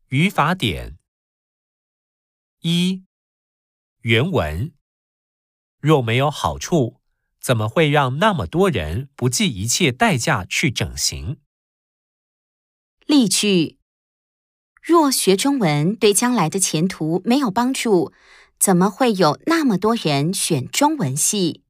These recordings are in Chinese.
语法典。一、原文。若没有好处，怎么会让那么多人不计一切代价去整形？ 例句：若学中文对将来的前途没有帮助，怎么会有那么多人选中文系？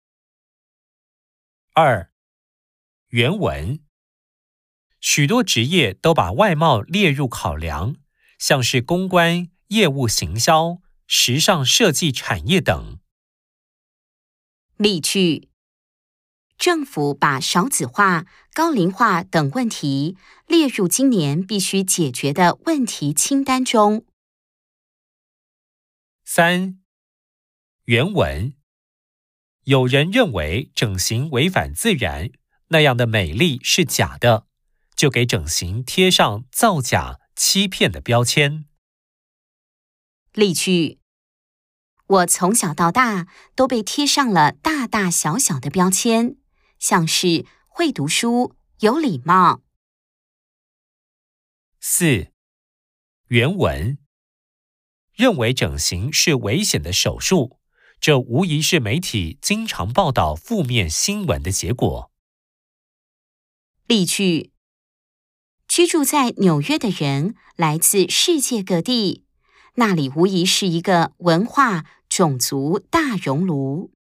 二、原文。许多职业都把外貌列入考量，像是公关、业务行销、时尚设计产业等。 例句：政府把少子化、高龄化等问题列入今年必须解决的问题清单中。 三、原文。有人认为整形违反自然，那样的美丽是假的，就给整形贴上造假、欺骗的标签。 例句：我从小到大都被贴上了大大小小的标签，像是会读书、有礼貌。 四、原文。认为整形是危险的手术，这无疑是媒体经常报道负面新闻的结果。 例句：居住在纽约的人来自世界各地，那里无疑是一个文化、种族大熔炉。